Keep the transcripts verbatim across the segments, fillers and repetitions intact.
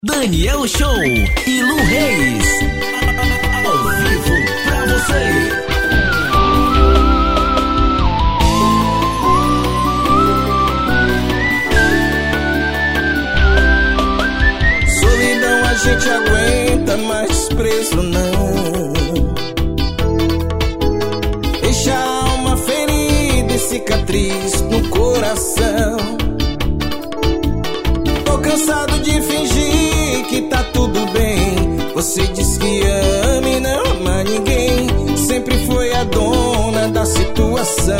Daniel Show e Lu Reis, ao vivo pra você. Solidão a gente aguenta, mas preso não. Deixa a alma ferida e cicatriz no coração. Tô cansado de fingir que tá tudo bem. Você diz que ama e não ama ninguém. Sempre foi a dona da situação.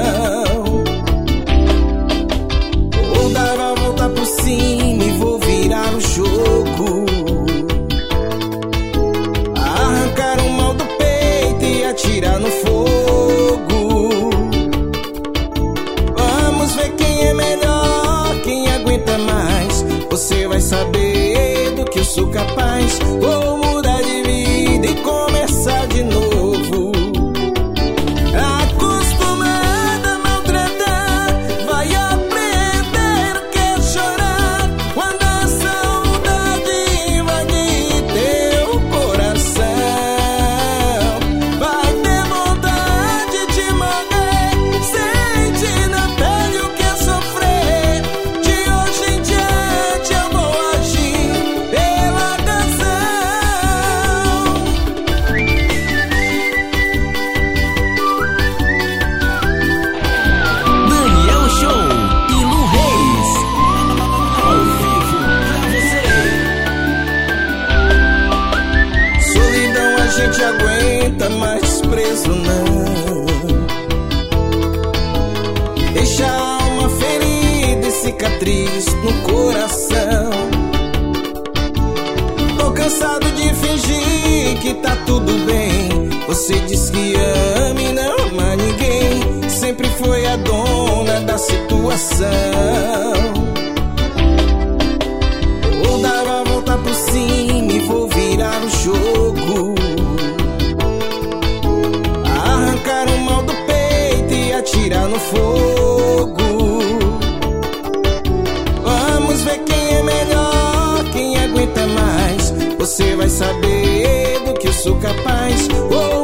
Vou dar a volta por cima e vou virar o jogo. Arrancar o mal do peito e atirar no fogo. Vamos ver quem é melhor, quem aguenta mais. Você vai saber do que eu sou capaz. Vou mudar de vida e começar de novo. Acostumada a maltratar, vai aprender o que é chorar. Quando a saudade invadir teu coração, vai ter vontade de morrer. Sente na pele o que é sofrer. De hoje em diante eu vou agir pela canção. Daniel Show e Lu Reis, ao vivo pra você. Solidão a gente aguenta, mas preso não. Deixa a alma ferida e cicatriz no coração. Tô cansado de fingir que tá tudo bem. Você diz que ama e não ama ninguém. Sempre foi a dona da situação. Vou dar a volta por cima e vou virar o jogo. Arrancar o mal do peito e atirar no fogo. Vamos ver quem é melhor, quem aguenta mais. Você vai saber do que eu sou capaz. Oh,